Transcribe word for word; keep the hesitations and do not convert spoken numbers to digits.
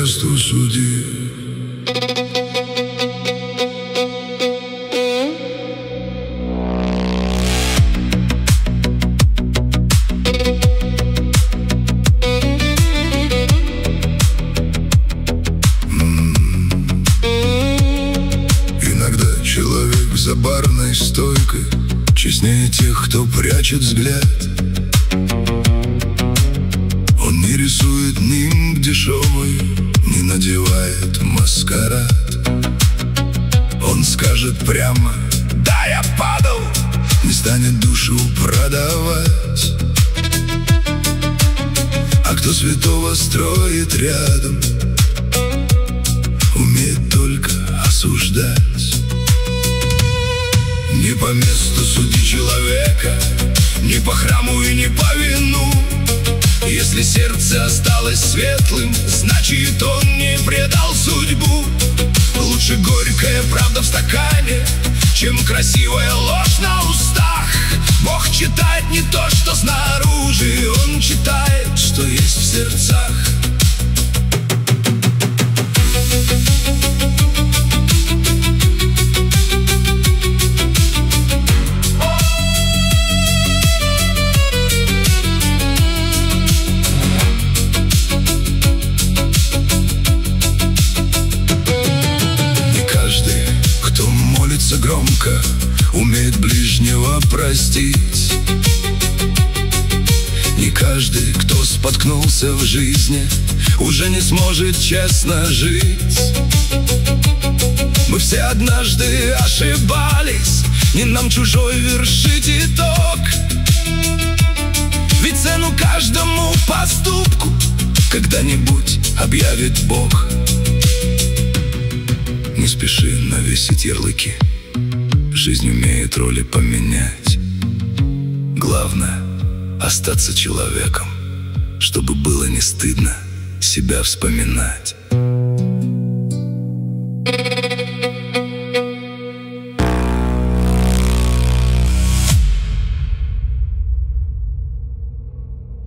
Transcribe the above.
месту судьи. Человек за барной стойкой честнее тех, кто прячет взгляд. Он не рисует нимб дешевый, не надевает маскарад. Он скажет прямо: да, я падал, не станет душу продавать. А кто святого строит рядом, умеет только осуждать. Не по месту суди человека, не по храму и не по вину. Если сердце осталось светлым, значит он не предал судьбу. Лучше горькая правда в стакане, чем красивая ложь на устах. Бог читает не то, что снаружи, Он читает, что есть в сердцах. Громко умеет ближнего простить. Не каждый, кто споткнулся в жизни, уже не сможет честно жить. Мы все однажды ошибались, не нам чужой вершить итог. Ведь цену каждому поступку когда-нибудь объявит Бог. Не спеши навесить ярлыки, жизнь умеет роли поменять. Главное — остаться человеком, чтобы было не стыдно себя вспоминать.